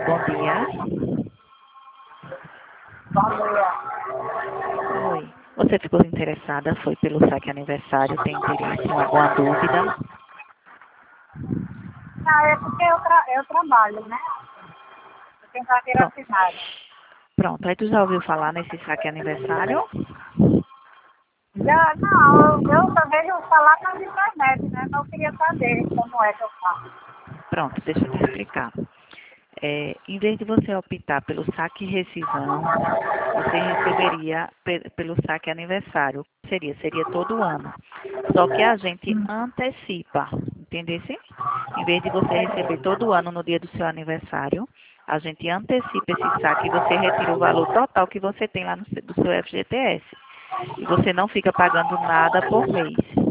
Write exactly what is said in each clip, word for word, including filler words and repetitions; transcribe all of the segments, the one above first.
Bom dia. Bom dia. Oi. Você ficou interessada? Foi pelo saque aniversário? Tem interesse? Alguma dúvida? Não, é porque eu, tra eu trabalho, né? Eu tenho carteira Pronto. assinada. Pronto. Aí tu já ouviu falar nesse saque aniversário? Já, não, eu, eu só vejo falar na internet, né? Não queria saber como é que eu faço. Pronto, deixa eu te explicar. É, em vez de você optar pelo saque rescisão, você receberia pe- pelo saque aniversário. Seria, seria todo ano. Só que a gente antecipa, entendeu? Em vez de você receber todo ano no dia do seu aniversário, a gente antecipa esse saque e você retira o valor total que você tem lá no, seu- do seu F G T S. E você não fica pagando nada por mês.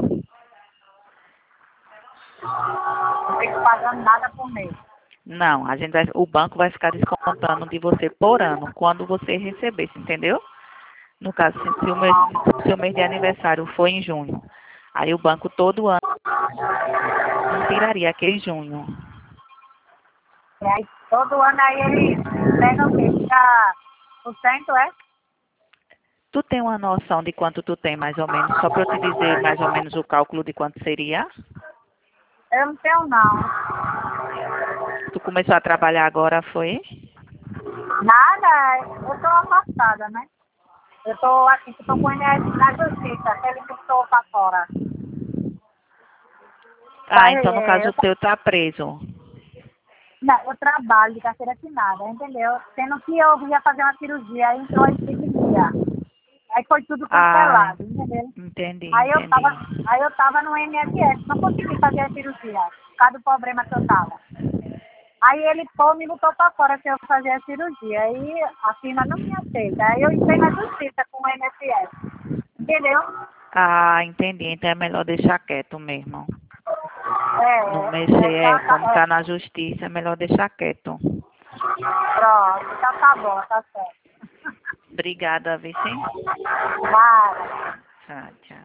Não fico pagando nada por mês. Não, a gente vai, o banco vai ficar descontando de você por ano, quando você receber, entendeu? No caso, se, se o mês, se o seu mês de aniversário for em junho, aí o banco todo ano tiraria aquele junho. E aí todo ano aí ele pega o quê? Fica por cento, é? Tu tem uma noção de quanto tu tem, mais ou menos, só para eu te dizer mais ou menos o cálculo de quanto seria? Eu não tenho não. Tu começou a trabalhar agora, foi? Nada, eu tô afastada, né? Eu tô aqui, eu tô com ele na justiça, aquele que estou pra fora. Ah, Aí, então no é, caso eu, o teu tá preso. não, eu trabalho de carteira assinada, entendeu? Sendo que eu ia fazer uma cirurgia, aí entrou a epidemia. Aí foi tudo Ah, cancelado, entendeu? entendi, Aí eu entendi. tava, aí eu tava no M S S, não consegui fazer a cirurgia, por causa do problema que eu tava. Aí ele pô, me botou pra fora se eu fazer a cirurgia. Aí a firma não me aceita. Aí eu entrei na justiça com o M S S. Entendeu? Ah, entendi. Então é melhor deixar quieto mesmo. Não É, mexer, é, é, tá, como tá, é, tá na justiça, é melhor deixar quieto. pronto, tá, tá bom, tá certo. Obrigada, Vicente. Vai. Tchau, tchau.